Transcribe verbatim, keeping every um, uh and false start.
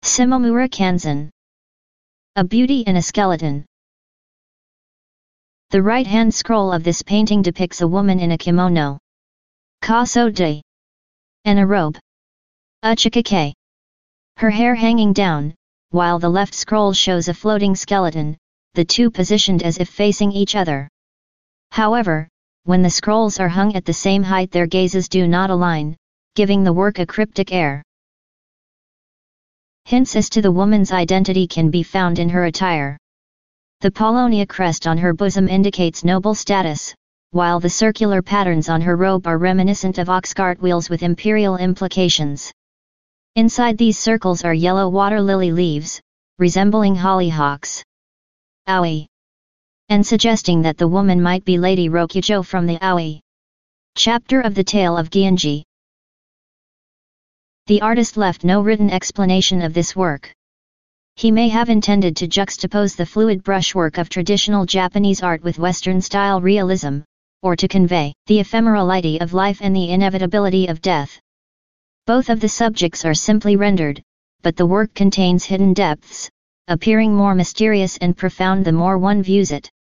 Shimomura Kanzen. A Beauty in a Skeleton. The right-hand scroll of this painting depicts a woman in a kimono, kaso-de, and a robe, uchikake. Her hair hanging down, while the left scroll shows a floating skeleton, the two positioned as if facing each other. However, when the scrolls are hung at the same height, their gazes do not align, giving the work a cryptic air. Hints as to the woman's identity can be found in her attire. The Polonia crest on her bosom indicates noble status, while the circular patterns on her robe are reminiscent of ox cart wheels with imperial implications. Inside these circles are yellow water lily leaves, resembling hollyhocks. Aoi. And suggesting that the woman might be Lady Rokujo from the Aoi chapter of the Tale of Genji. The artist left no written explanation of this work. He may have intended to juxtapose the fluid brushwork of traditional Japanese art with Western-style realism, or to convey the ephemerality of life and the inevitability of death. Both of the subjects are simply rendered, but the work contains hidden depths, appearing more mysterious and profound the more one views it.